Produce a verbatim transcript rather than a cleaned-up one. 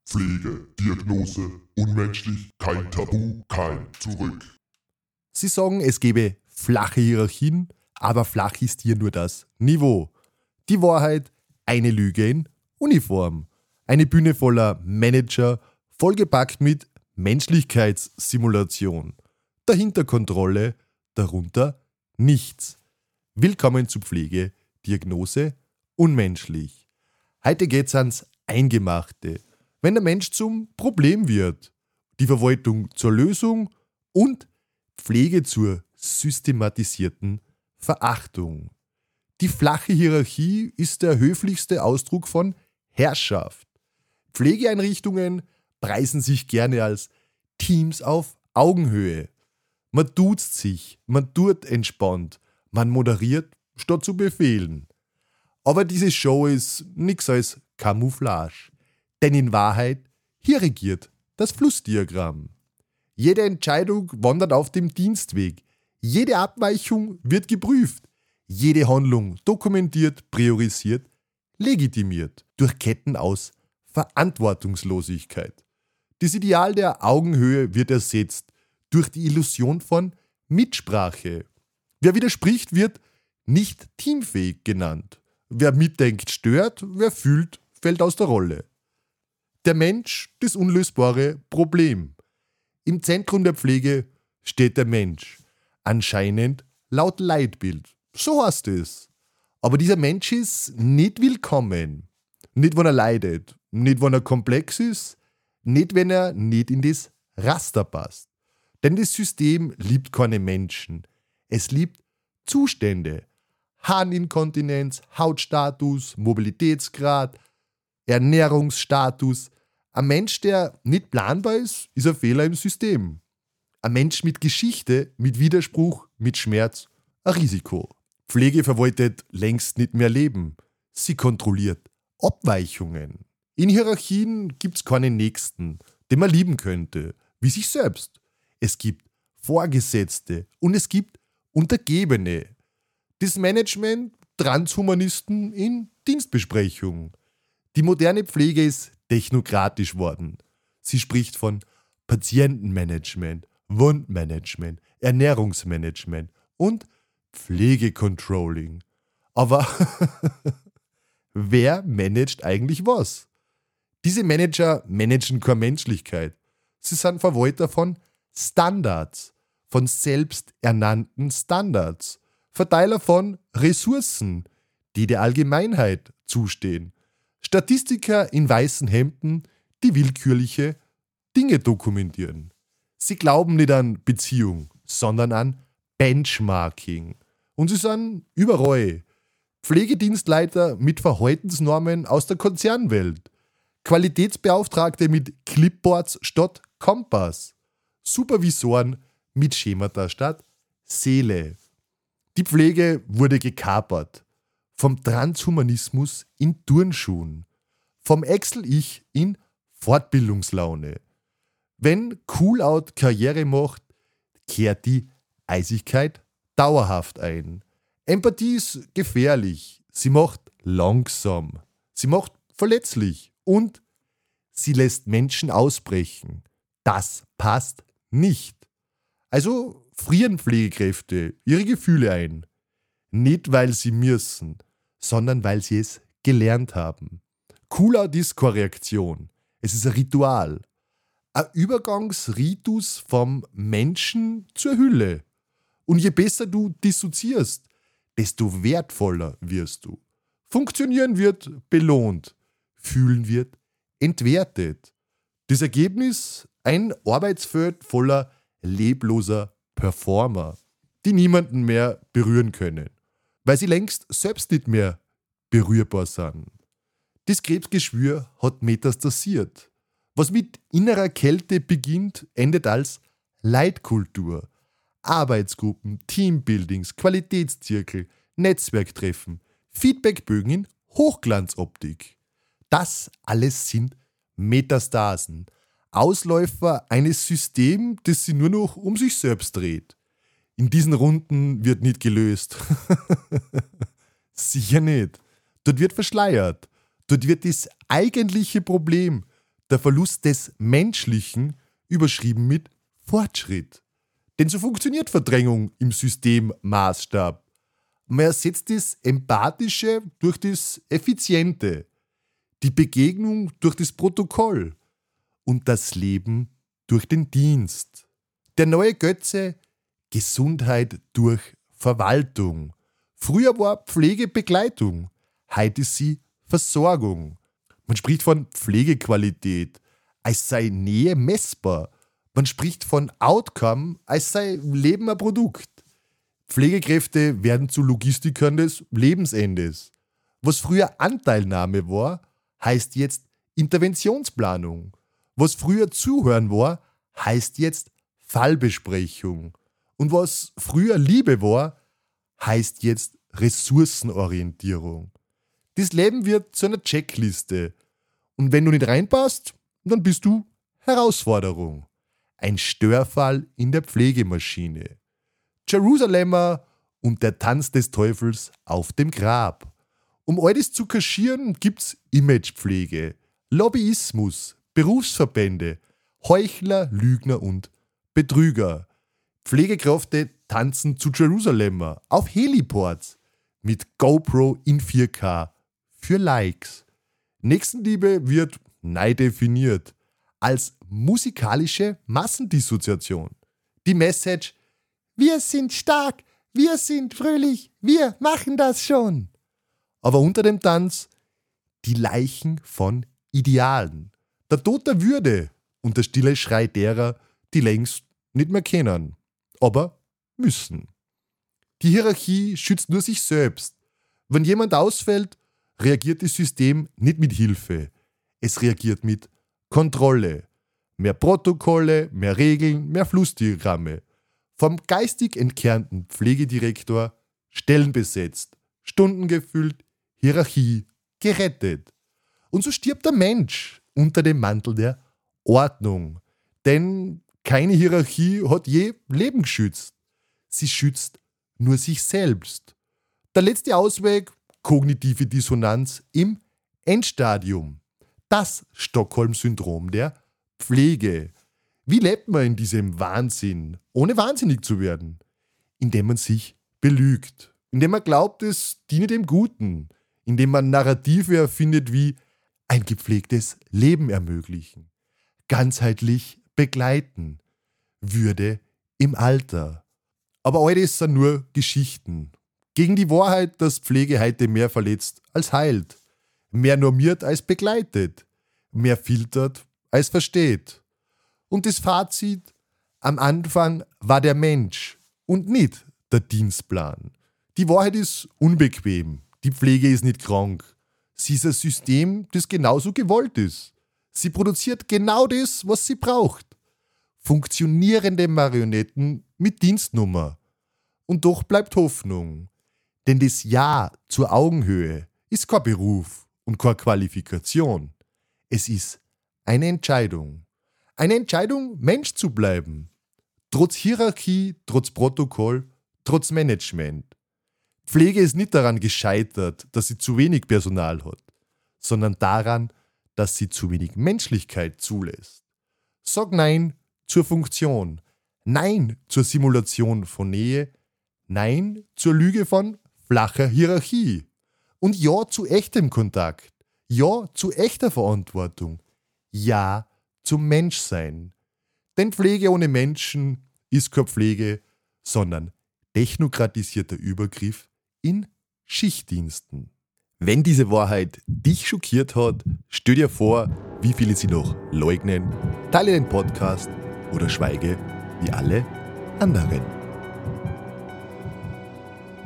Pflege, Diagnose, unmenschlich, kein Tabu, kein Zurück. Sie sagen, es gebe flache Hierarchien, aber flach ist hier nur das Niveau. Die Wahrheit, eine Lüge in Uniform. Eine Bühne voller Manager, vollgepackt mit Menschlichkeitssimulation. Dahinter Kontrolle, darunter nichts. Willkommen zu Pflege, Diagnose, unmenschlich. Heute geht's ans Eingemachte. Wenn der Mensch zum Problem wird, die Verwaltung zur Lösung und Pflege zur systematisierten Verachtung. Die flache Hierarchie ist der höflichste Ausdruck von Herrschaft. Pflegeeinrichtungen preisen sich gerne als Teams auf Augenhöhe. Man duzt sich, man tut entspannt, man moderiert statt zu befehlen. Aber diese Show ist nichts als Camouflage. Denn in Wahrheit, hier regiert das Flussdiagramm. Jede Entscheidung wandert auf dem Dienstweg. Jede Abweichung wird geprüft. Jede Handlung dokumentiert, priorisiert, legitimiert. Durch Ketten aus Verantwortungslosigkeit. Das Ideal der Augenhöhe wird ersetzt durch die Illusion von Mitsprache. Wer widerspricht, wird nicht teamfähig genannt. Wer mitdenkt, stört. Wer fühlt, fällt aus der Rolle. Der Mensch, das unlösbare Problem. Im Zentrum der Pflege steht der Mensch. Anscheinend laut Leitbild. So heißt es. Aber dieser Mensch ist nicht willkommen. Nicht, wenn er leidet. Nicht, wenn er komplex ist. Nicht, wenn er nicht in das Raster passt. Denn das System liebt keine Menschen. Es liebt Zustände. Harninkontinenz, Hautstatus, Mobilitätsgrad, Ernährungsstatus. Ein Mensch, der nicht planbar ist, ist ein Fehler im System. Ein Mensch mit Geschichte, mit Widerspruch, mit Schmerz, ein Risiko. Pflege verwaltet längst nicht mehr Leben. Sie kontrolliert Abweichungen. In Hierarchien gibt es keinen Nächsten, den man lieben könnte, wie sich selbst. Es gibt Vorgesetzte und es gibt Untergebene. Das Management, Transhumanisten in Dienstbesprechung. Die moderne Pflege ist technokratisch worden. Sie spricht von Patientenmanagement, Wundmanagement, Ernährungsmanagement und Pflegecontrolling. Aber wer managt eigentlich was? Diese Manager managen keine Menschlichkeit. Sie sind Verwalter von Standards, von selbsternannten Standards, Verteiler von Ressourcen, die der Allgemeinheit zustehen. Statistiker in weißen Hemden, die willkürliche Dinge dokumentieren. Sie glauben nicht an Beziehung, sondern an Benchmarking. Und sie sind überall. Pflegedienstleiter mit Verhaltensnormen aus der Konzernwelt. Qualitätsbeauftragte mit Clipboards statt Kompass. Supervisoren mit Schemata statt Seele. Die Pflege wurde gekapert. Vom Transhumanismus in Turnschuhen. Vom Excel-Ich in Fortbildungslaune. Wenn Cool-Out Karriere macht, kehrt die Eisigkeit dauerhaft ein. Empathie ist gefährlich. Sie macht langsam. Sie macht verletzlich. Und sie lässt Menschen ausbrechen. Das passt nicht. Also frieren Pflegekräfte ihre Gefühle ein. Nicht, weil sie müssen, sondern weil sie es gelernt haben. Cool-Out ist keine Reaktion. Es ist ein Ritual. Ein Übergangsritus vom Menschen zur Hülle. Und je besser du dissoziierst, desto wertvoller wirst du. Funktionieren wird belohnt. Fühlen wird entwertet. Das Ergebnis? Ein Arbeitsfeld voller lebloser Performer, die niemanden mehr berühren können, weil sie längst selbst nicht mehr berührbar sind. Das Krebsgeschwür hat metastasiert. Was mit innerer Kälte beginnt, endet als Leitkultur. Arbeitsgruppen, Teambuildings, Qualitätszirkel, Netzwerktreffen, Feedbackbögen in Hochglanzoptik. Das alles sind Metastasen, Ausläufer eines Systems, das sich nur noch um sich selbst dreht. In diesen Runden wird nicht gelöst. Sicher nicht. Dort wird verschleiert. Dort wird das eigentliche Problem, Der Verlust des Menschlichen überschrieben mit Fortschritt. Denn so funktioniert Verdrängung im Systemmaßstab. Man ersetzt das Empathische durch das Effiziente, die Begegnung durch das Protokoll und das Leben durch den Dienst. Der neue Götze: Gesundheit durch Verwaltung. Früher war Pflege Begleitung, heute ist sie Versorgung. Man spricht von Pflegequalität, als sei Nähe messbar. Man spricht von Outcome, als sei Leben ein Produkt. Pflegekräfte werden zu Logistikern des Lebensendes. Was früher Anteilnahme war, heißt jetzt Interventionsplanung. Was früher Zuhören war, heißt jetzt Fallbesprechung. Und was früher Liebe war, heißt jetzt Ressourcenorientierung. Das Leben wird zu einer Checkliste. Und wenn du nicht reinpasst, dann bist du Herausforderung. Ein Störfall in der Pflegemaschine. Jerusalemer und der Tanz des Teufels auf dem Grab. Um all das zu kaschieren, gibt's Imagepflege, Lobbyismus, Berufsverbände, Heuchler, Lügner und Betrüger. Pflegekräfte tanzen zu Jerusalemer auf Heliports mit GoPro in vier K für Likes. Nächstenliebe wird neu definiert als musikalische Massendissoziation. Die Message: Wir sind stark, wir sind fröhlich, wir machen das schon. Aber unter dem Tanz die Leichen von Idealen. Der Tod der Würde und der stille Schrei derer, die längst nicht mehr kennen, aber müssen. Die Hierarchie schützt nur sich selbst. Wenn jemand ausfällt, reagiert das System nicht mit Hilfe. Es reagiert mit Kontrolle. Mehr Protokolle, mehr Regeln, mehr Flussdiagramme. Vom geistig entkernten Pflegedirektor Stellen besetzt, Stunden gefüllt, Hierarchie gerettet. Und so stirbt der Mensch unter dem Mantel der Ordnung. Denn keine Hierarchie hat je Leben geschützt. Sie schützt nur sich selbst. Der letzte Ausweg: kognitive Dissonanz im Endstadium. Das Stockholm-Syndrom der Pflege. Wie lebt man in diesem Wahnsinn, ohne wahnsinnig zu werden? Indem man sich belügt. Indem man glaubt, es diene dem Guten. Indem man Narrative erfindet wie ein gepflegtes Leben ermöglichen. Ganzheitlich begleiten. Würde im Alter. Aber all das sind nur Geschichten. Gegen die Wahrheit, dass Pflege heute mehr verletzt als heilt. Mehr normiert als begleitet. Mehr filtert als versteht. Und das Fazit: Am Anfang war der Mensch und nicht der Dienstplan. Die Wahrheit ist unbequem. Die Pflege ist nicht krank. Sie ist ein System, das genauso gewollt ist. Sie produziert genau das, was sie braucht. Funktionierende Marionetten mit Dienstnummer. Und doch bleibt Hoffnung. Denn das Ja zur Augenhöhe ist kein Beruf und keine Qualifikation. Es ist eine Entscheidung. Eine Entscheidung, Mensch zu bleiben. Trotz Hierarchie, trotz Protokoll, trotz Management. Pflege ist nicht daran gescheitert, dass sie zu wenig Personal hat, sondern daran, dass sie zu wenig Menschlichkeit zulässt. Sag Nein zur Funktion. Nein zur Simulation von Nähe. Nein zur Lüge von flacher Hierarchie. Und Ja zu echtem Kontakt. Ja zu echter Verantwortung. Ja zum Menschsein. Denn Pflege ohne Menschen ist keine Pflege, sondern technokratisierter Übergriff in Schichtdiensten. Wenn diese Wahrheit dich schockiert hat, stell dir vor, wie viele sie noch leugnen, teile den Podcast oder schweige wie alle anderen.